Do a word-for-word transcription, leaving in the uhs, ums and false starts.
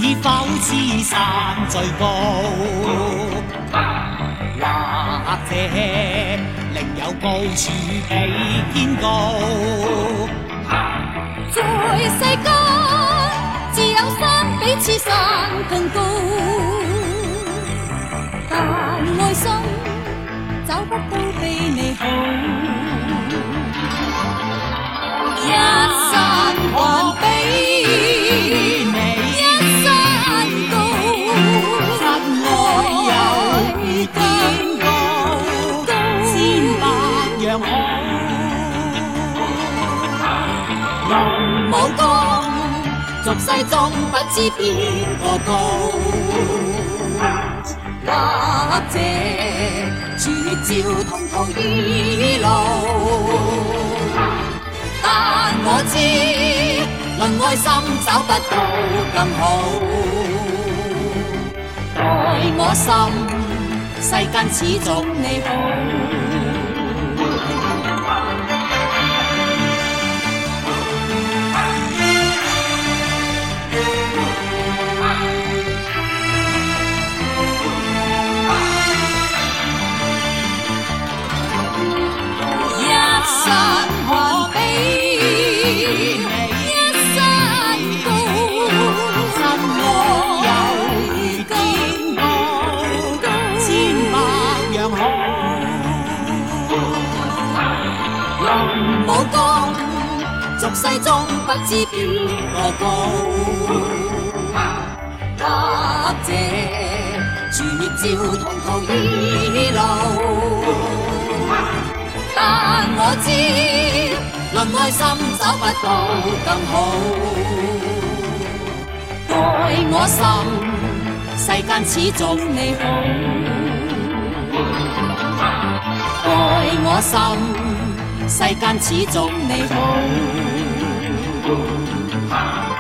否知山最高？或者另有高處比天高？ 在世間，自有山比此山更高，但愛心找不到比你好。一山還比你一山高，真愛有天高，千百樣好。龍武功，俗世中不知邊個高，或者絕招同途異路。但我知，論愛心找不到更好。待我心，世間始終你好。山還比你一山高，真愛有天高，千百樣好。龍武功，俗世中不知邊個高，或者絕招同途異路。但我知，論愛心找不到更好。待我心，世間始終你好。待我心，世間始終你好。